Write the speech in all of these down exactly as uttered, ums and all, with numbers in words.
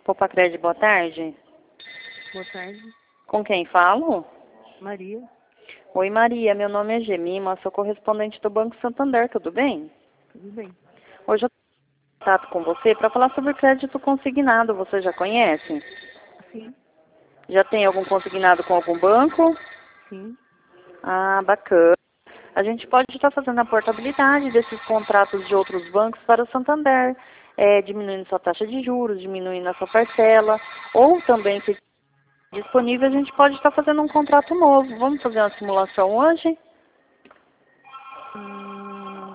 Popacred, boa tarde. Boa tarde. Com quem falo? Maria. Oi, Maria. Meu nome é Gemima, sou correspondente do Banco Santander, tudo bem? Tudo bem. Hoje eu tenho contato com você para falar sobre crédito consignado. Você já conhece? Sim. Já tem algum consignado com algum banco? Sim. Ah, bacana. A gente pode estar fazendo a portabilidade desses contratos de outros bancos para o Santander, é, diminuindo sua taxa de juros, diminuindo a sua parcela, ou também, se disponível, a gente pode estar fazendo um contrato novo. Vamos fazer uma simulação hoje? Hum,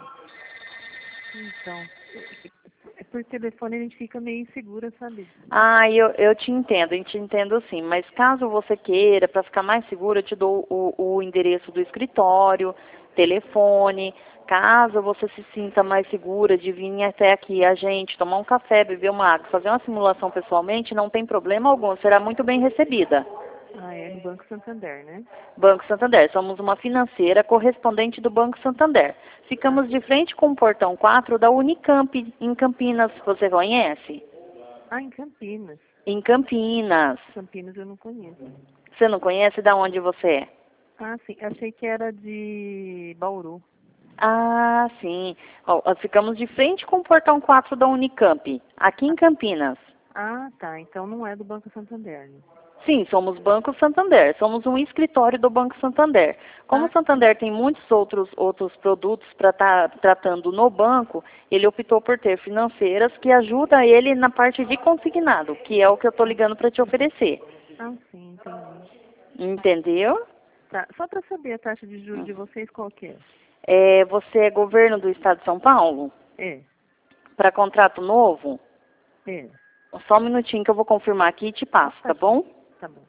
então, é por telefone a gente fica meio insegura, sabe? Ah, eu, eu te entendo, eu te entendo sim, mas caso você queira, para ficar mais seguro, eu te dou o, o endereço do escritório, telefone. Caso você se sinta mais segura de vir até aqui a gente, tomar um café, beber uma água, fazer uma simulação pessoalmente, não tem problema algum, será muito bem recebida. Ah, é no Banco Santander, né? Banco Santander, somos uma financeira correspondente do Banco Santander. Ficamos de frente com o portão quatro da Unicamp, em Campinas, você conhece? Ah, em Campinas. Em Campinas. Campinas eu não conheço. Você não conhece de onde você é? Ah, sim. Achei que era de Bauru. Ah, sim. Ó, nós ficamos de frente com o portão quatro da Unicamp, aqui em Campinas. Ah, tá. Então não é do Banco Santander, né? Sim, somos Banco Santander, somos um escritório do Banco Santander. Como Ah, o Santander tem muitos outros, outros produtos para estar tá tratando no banco, ele optou por ter financeiras que ajudam ele na parte de consignado, que é o que eu estou ligando para te oferecer. ah, sim, entendi. Entendeu? Tá. Só para saber a taxa de juros de vocês, qual que é? É, você é governo do Estado de São Paulo? É, Para contrato novo? é. Só um minutinho que eu vou confirmar aqui e te passo, Tá tá bom. bom? Tá bom.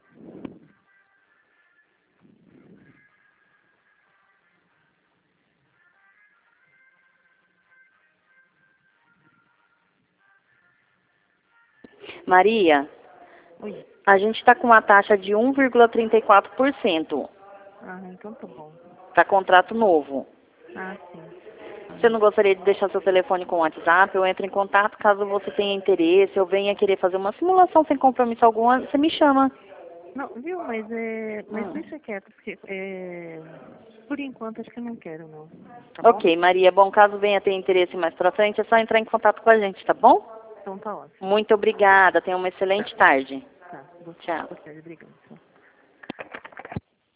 Maria, Oi. a gente está com uma taxa de um vírgula trinta e quatro por cento Ah, então tá bom. para contrato novo. Ah, sim. Você não gostaria de deixar seu telefone com o WhatsApp? Eu entro em contato caso você tenha interesse, eu venha querer fazer uma simulação sem compromisso algum, você me chama. Não, viu, mas é. Mas Hum. deixa quieto, porque é. Por enquanto acho que eu não quero não. Tá bom? Ok, Maria. Bom, caso venha ter interesse mais pra frente, é só entrar em contato com a gente, tá bom? Então tá ótimo. Muito obrigada. Tenha uma excelente tarde. Tá. Boa Tchau. boa tarde, obrigada. Tchau.